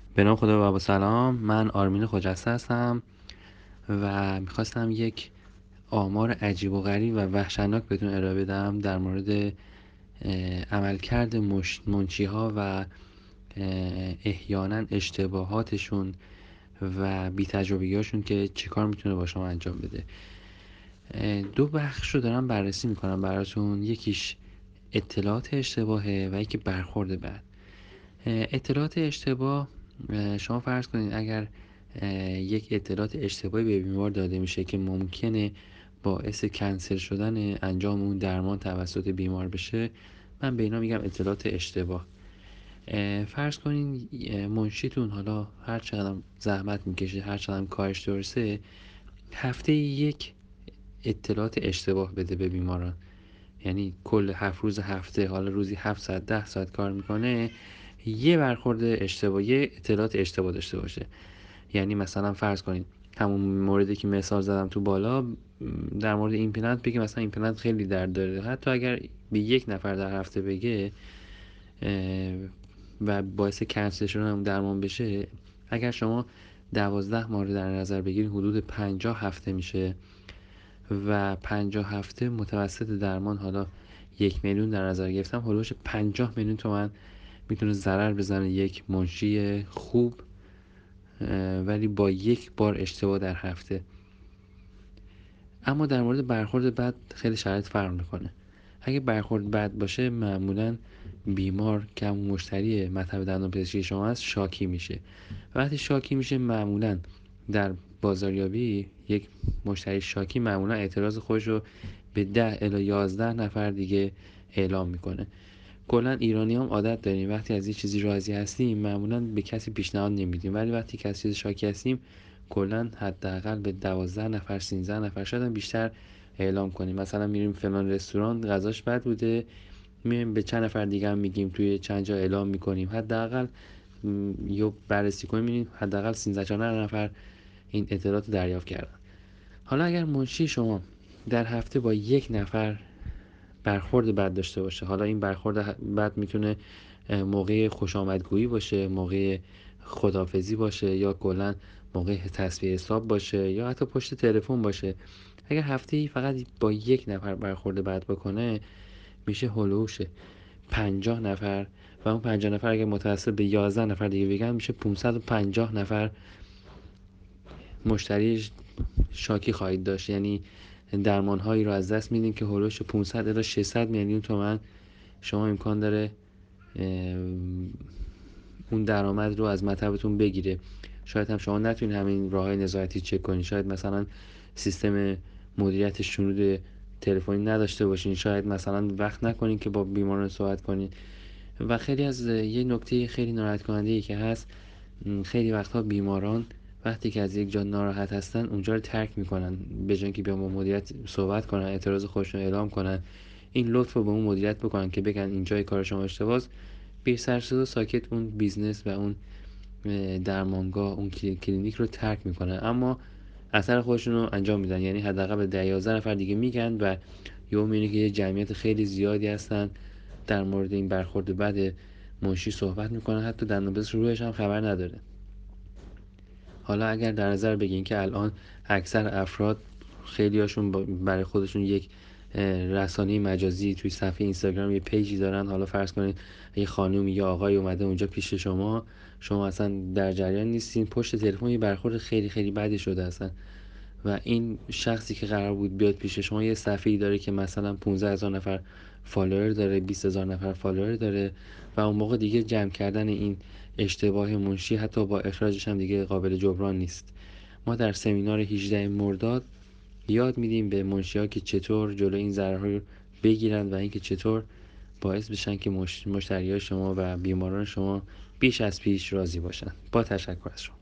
به نام خدا و با سلام. من آرمین خجسته هستم و میخواستم یک آمار عجیب و غریب و وحشتناک بهتون ارائه بدم در مورد عملکرد منشی ها و احیانا اشتباهاتشون و بی تجربیاشون که چیکار میتونه با شما انجام بده. دو بخش رو دارم بررسی میکنم براتون. یکیش اطلاعات اشتباهه و یکی برخورد بد. اطلاعات اشتباه، شما فرض کنید اگر یک اطلاعات اشتباهی به بیمار داده میشه که ممکنه باعث کنسل شدن انجام اون درمان توسط بیمار بشه، من به اینا میگم اطلاعات اشتباه. فرض کنید منشیتون حالا هر چقدر زحمت میکشه، هر چقدر کارش درسته، هفته یک اطلاعات اشتباه بده به بیماران. یعنی کل 7 روز هفته، حالا روزی 7 ساعت 10 ساعت کار میکنه، یه برخورد اشتباه، یه اطلاعات اشتباه داشته باشه. یعنی مثلا فرض کنید همون موردی که مثال زدم تو بالا، در مورد ایمپلنت بگه مثلا ایمپلنت خیلی درد داره، حتی اگر به یک نفر در هفته بگه و باعث کنسل شدن هم درمان بشه، اگر شما 12 ماه رو در نظر بگیرید حدود 50 هفته میشه و 50 هفته متوسط درمان، حالا 1,000,000 در نظر گرفتم، حدودش 50 میلیون تومن میتونه ضرر بزنه یک منشی خوب، ولی با یک بار اشتباه در هفته. اما در مورد برخورد بد خیلی شرایط فرق میکنه. اگه برخورد بد باشه، معمولا بیمار که همون مشتری مطب دندانپزشکی شما هست شاکی میشه. وقتی شاکی میشه، معمولا در بازاریابی یک مشتری شاکی معمولا اعتراض خودش رو به 10 الی 11 نفر دیگه اعلام میکنه. کلا ایرانی هم عادت داریم وقتی از یه چیزی راضی هستیم معمولا به کسی پیشنهاد نمیدیم، ولی وقتی کسی شاکی هستیم کلا حداقل به 12 نفر 13 نفر شاید هم بیشتر اعلام کنیم. مثلا میریم فلان رستوران غذاش بد بوده، میایم به چند نفر دیگه هم میگیم، توی چند جا اعلام میکنیم، حداقل یا بررسی کنیم میبینیم حداقل 13 14 نفر این اطلاعات دریافت کردن. حالا اگر منشی شما در هفته با یک نفر برخورد بد داشته باشه، حالا این برخورد بد میتونه موقع خوش آمدگویی باشه، موقع خدافزی باشه، یا کلا موقع تصفیه حساب باشه، یا حتی پشت تلفن باشه. اگر هفته‌ای فقط با یک نفر برخورد بد بکنه، میشه هلوش 50 نفر و اون 50 نفر اگر متوسط به 11 نفر دیگه بگن، میشه 550 نفر مشتری شاکی خواهید داشت. یعنی درمان هایی رو از دست میدین که هلوش 500 الی 600 میلیون تومان شما امکان داره اون درآمد رو از مطبتون بگیره. شاید هم شما نتونید همین راههای نظارتی چک کنید، شاید مثلا سیستم مدیریت شنود تلفنی نداشته باشین، شاید مثلا وقت نکنین که با بیماران صحبت کنین. و خیلی از یه نکته خیلی ناراحت کننده ای که هست، خیلی وقتها بیماران وقتی که از یک جا ناراحت هستن اونجا رو ترک میکنن، به جای اینکه با مدیریت صحبت کنن، اعتراض خودشون اعلام کنن، این لطف رو به اون مدیریت بکنن که بگن اینجای کار شما اشتباهه، بی سر و ساکت اون بیزنس و اون درمانگاه، اون کلینیک رو ترک میکنن، اما اثر خودشون رو انجام میدن. یعنی حداقل به 10 11 نفر دیگه میگن و یهو میبینی که یه جمعیت خیلی زیادی هستن در مورد این برخورد بد منشی صحبت میکنن، حتی دندانپزشک رویش هم خبر نداره. حالا اگر در نظر بگین که الان اکثر افراد خیلی هاشون برای خودشون یک رسانه مجازی توی صفحه اینستاگرام یه پیجی دارن، حالا فرض کنید یه خانومی یا آقای اومده اونجا پیش شما اصلا در جریان نیستین، پشت تلفن یه برخورد خیلی خیلی بدی شده هستن و این شخصی که قرار بود بیاد پیش شما یه صفحه‌ای داره که مثلا 15,000 نفر فالوور داره، 20,000 نفر فالوور داره و اون موقع دیگه جمع کردن این اشتباه منشی حتی با اخراجش هم دیگه قابل جبران نیست. ما در سمینار 18 مرداد یاد میدیم به منشی‌ها که چطور جلوی این ضررها رو بگیرن و اینکه چطور باعث بشن که مشتریای شما و بیماران شما بیش از پیش راضی باشن. با تشکر از شما.